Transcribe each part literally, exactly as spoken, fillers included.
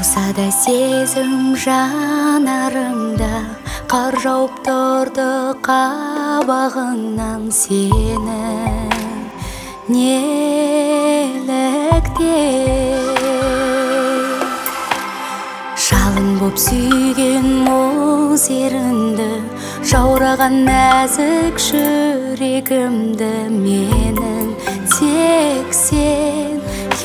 болса да сезім жанарымда, қар жауып тұрды қабағыңнан сенің неліктен. Жалын боп сүйген мұз ерінді, жаураған нәзік жүрегімді менің тек сен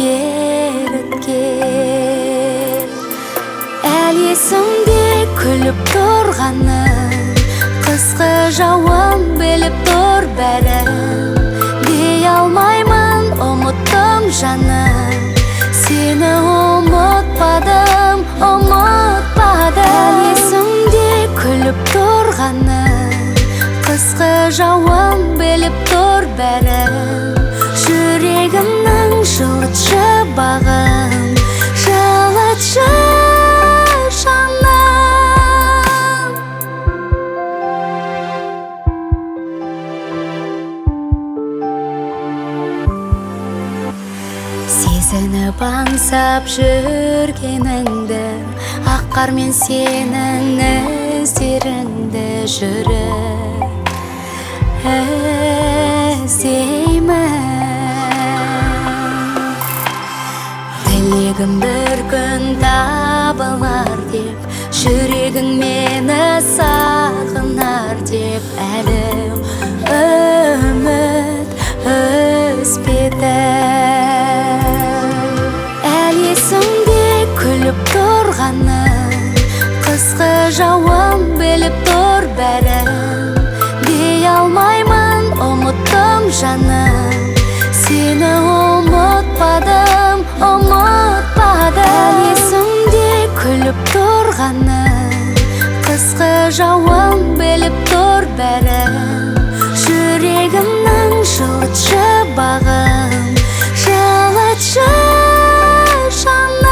еріткен. Әлі есімде күліп тұрғаны, қысқы жауын біліп тұр бәрін. Дей алмаймын, ұмыттым жаным, сені ұмытпадым, ұмытпадым. Әлі есімде күліп тұрғаны, қысқы жауын біліп тұр бәрін. Жүрегімнің жылытшы бағын, жылытшы жаным. Сезініп аңсап жүргеніңді, ақ қармен сенің іздеріңді жүріп іздеймін. Тілегім бір күн табылар деп, жүрегің мені сағынар деп, әлі үміт үзбедім. Әлі есімде күліп тұрғаны, қысқы жауын біліп тұр бәрін. Дей алмаймын, ұмыттым жаным, сені ұмытпадым, ұмытпадым. Әлі есімде күліп тұрғаны, қысқы жауын біліп тұр бәрін. Жүрегімнің жылытшы бағын, жылытшы жаным.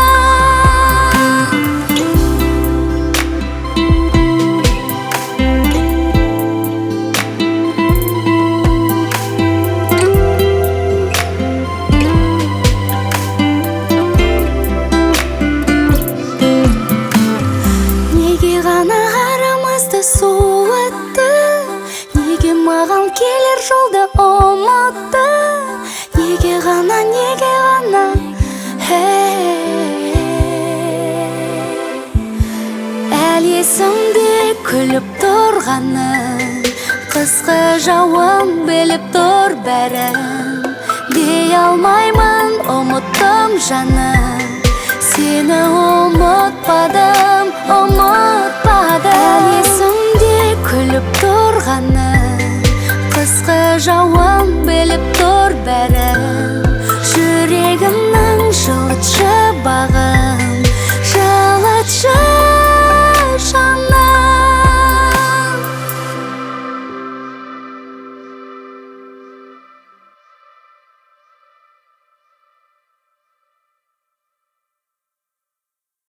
Суытты, неге маған келер жолды ұмытты? Неге ғана, неге ғана, әлі есімде күліп тұрғаны, қысқы жауын біліп тұр бәрін. Дей алмаймын, ұмыттым жаным, сені ұмытпадым, ұмытпадым. Әлі есімде күліп тұрғаны, қысқы жауын біліп тұр бәрін. Жүрегімнің жылытшы бағын.